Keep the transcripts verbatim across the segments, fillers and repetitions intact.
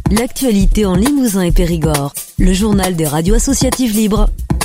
L'actualité en Limousin et Périgord. Le journal des radios associatives libres.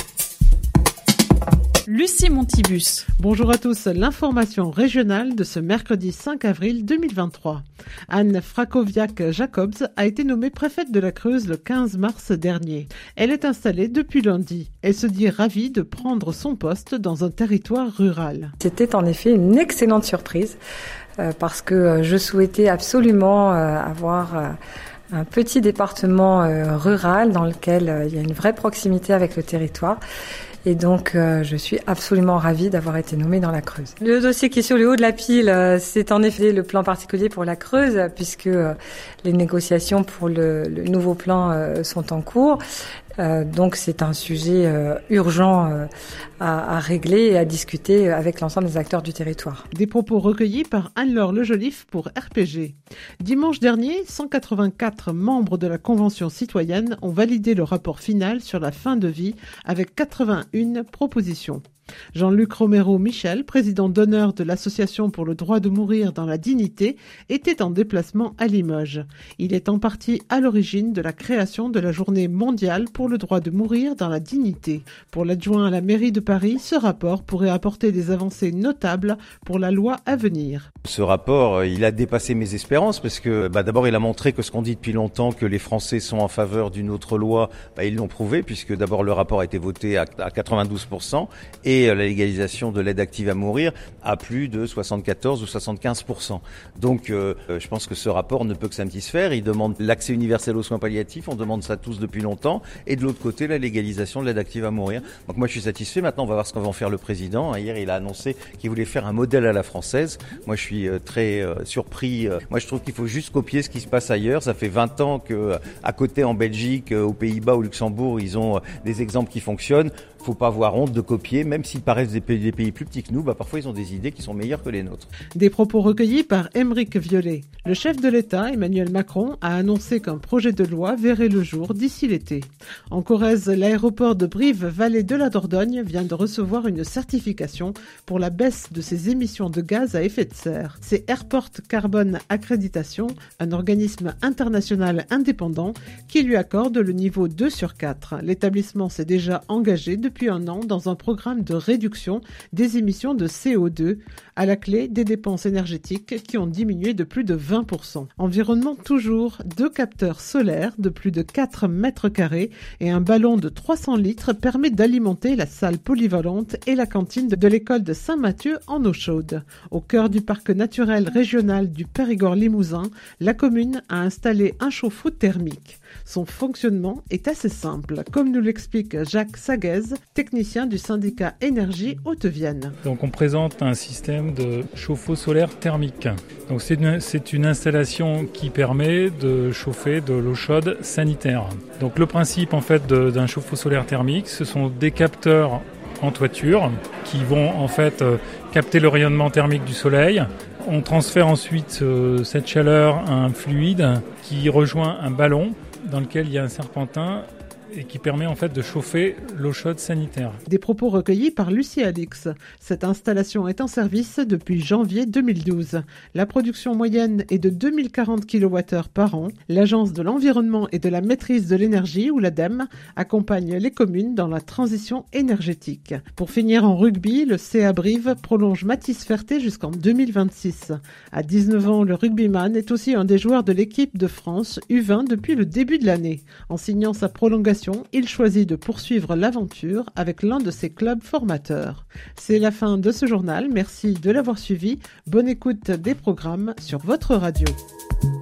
Lucie Montibus. Bonjour à tous, l'information régionale de ce mercredi cinq avril deux mille vingt-trois. Anne Frakowiak-Jacobs a été nommée préfète de la Creuse le quinze mars dernier. Elle est installée depuis lundi. Elle se dit ravie de prendre son poste dans un territoire rural. C'était en effet une excellente surprise euh, parce que je souhaitais absolument euh, avoir euh, un petit département euh, rural dans lequel euh, il y a une vraie proximité avec le territoire. Et donc, euh, je suis absolument ravie d'avoir été nommée dans la Creuse. Le dossier qui est sur le haut de la pile, euh, c'est en effet le plan particulier pour la Creuse, puisque euh, les négociations pour le, le nouveau plan euh, sont en cours. Euh, donc, c'est un sujet euh, urgent euh, à, à régler et à discuter avec l'ensemble des acteurs du territoire. Des propos recueillis par Anne-Laure Lejoliffe pour R P G. Dimanche dernier, cent quatre-vingt-quatre membres de la Convention citoyenne ont validé le rapport final sur la fin de vie avec quatre-vingt-une propositions. Jean-Luc Romero-Michel, président d'honneur de l'Association pour le droit de mourir dans la dignité, était en déplacement à Limoges. Il est en partie à l'origine de la création de la journée mondiale pour le droit de mourir dans la dignité. Pour l'adjoint à la mairie de Paris, ce rapport pourrait apporter des avancées notables pour la loi à venir. Ce rapport, il a dépassé mes espérances parce que bah, d'abord il a montré que ce qu'on dit depuis longtemps, que les Français sont en faveur d'une autre loi, bah, ils l'ont prouvé puisque d'abord le rapport a été voté à, à quatre-vingt-douze pour cent et la légalisation de l'aide active à mourir à plus de soixante-quatorze ou soixante-quinze pour cent. Donc euh, je pense que ce rapport ne peut que satisfaire. Il demande l'accès universel aux soins palliatifs, on demande ça tous depuis longtemps, et de l'autre côté la légalisation de l'aide active à mourir. Donc moi je suis satisfait. Maintenant on va voir ce qu'on va en faire le président. Hier il a annoncé qu'il voulait faire un modèle à la française. Moi je suis euh, très euh, surpris. Moi je trouve qu'il faut juste copier ce qui se passe ailleurs. Ça fait vingt ans que à côté en Belgique, aux Pays-Bas, au Luxembourg, ils ont des exemples qui fonctionnent. Faut pas avoir honte de copier, même s'ils paraissent des pays, des pays plus petits que nous, bah parfois ils ont des idées qui sont meilleures que les nôtres. Des propos recueillis par Aymeric Violet. Le chef de l'État, Emmanuel Macron, a annoncé qu'un projet de loi verrait le jour d'ici l'été. En Corrèze, l'aéroport de Brive-Vallée de la Dordogne vient de recevoir une certification pour la baisse de ses émissions de gaz à effet de serre. C'est Airport Carbon Accreditation, un organisme international indépendant qui lui accorde le niveau deux sur quatre. L'établissement s'est déjà engagé depuis depuis un an dans un programme de réduction des émissions de C O deux, à la clé des dépenses énergétiques qui ont diminué de plus de vingt pour cent. Environnement toujours, deux capteurs solaires de plus de quatre mètres carrés et un ballon de trois cents litres permet d'alimenter la salle polyvalente et la cantine de l'école de Saint-Mathieu en eau chaude. Au cœur du parc naturel régional du Périgord-Limousin, la commune a installé un chauffe-eau thermique. Son fonctionnement est assez simple, comme nous l'explique Jacques Saguez, technicien du syndicat Énergie Haute-Vienne. Donc on présente un système de chauffe-eau solaire thermique. Donc c'est une, c'est une installation qui permet de chauffer de l'eau chaude sanitaire. Donc le principe en fait de, d'un chauffe-eau solaire thermique, ce sont des capteurs en toiture qui vont en fait euh, capter le rayonnement thermique du soleil. On transfère ensuite euh, cette chaleur à un fluide qui rejoint un ballon dans lequel il y a un serpentin et qui permet en fait de chauffer l'eau chaude sanitaire. Des propos recueillis par Lucie Alix. Cette installation est en service depuis janvier deux mille douze. La production moyenne est de deux mille quarante kilowattheures par an. L'Agence de l'environnement et de la maîtrise de l'énergie, ou l'ADEME, accompagne les communes dans la transition énergétique. Pour finir en rugby, le C A Brive prolonge Mathis Ferté jusqu'en deux mille vingt-six. À dix-neuf ans, le rugbyman est aussi un des joueurs de l'équipe de France U vingt depuis le début de l'année. En signant sa prolongation, il choisit de poursuivre l'aventure avec l'un de ses clubs formateurs. C'est la fin de ce journal. Merci de l'avoir suivi. Bonne écoute des programmes sur votre radio.